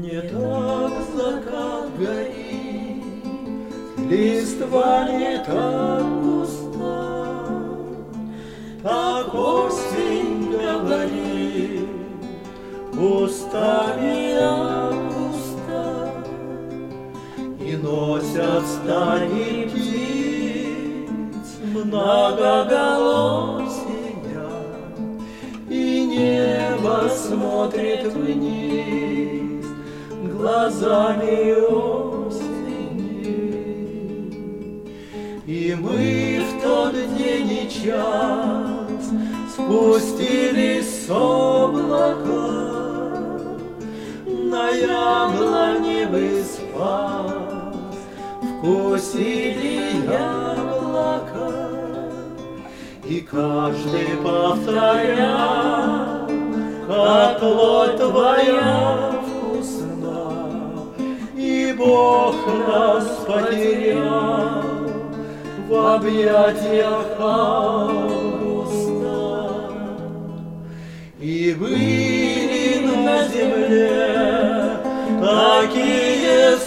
Не так закат горит, листва не так густа, так осень говорит устами августа, и носят стаи птиц многоголосия, и небо смотрит вниз глазами осени. И мы в тот день и час спустились с облака, на яблоневый спас вкусили яблоко, и каждый повторял, как плоть твоя вкусна, и Бог нас потерял в объятиях августа. И были на земле такие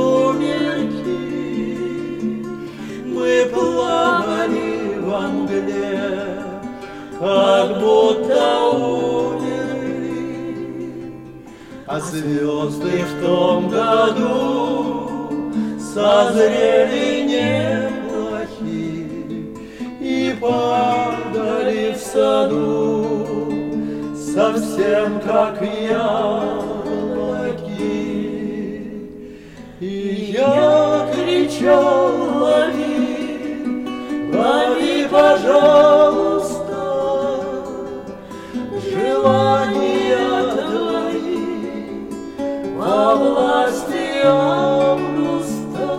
сумерки, мы плавали во мгле, как будто умерли, а звезды в том году созрели неплохи и падали в саду совсем как яблоки. И я кричал: лови, лови, пожалуйста, желания твои во власти августа.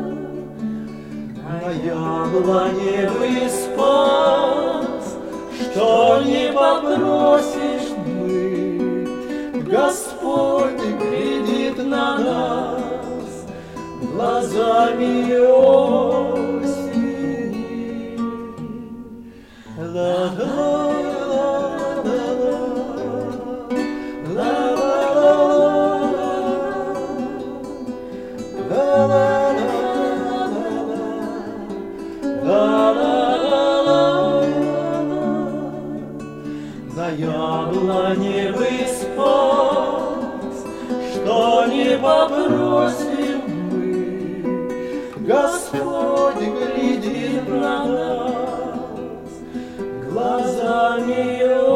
На яблоневый спас, что не попросишь мы, Господь глядит на нас глазами осени. На яблоневый спас, что не попросим мы, Господь глядит на нас глазами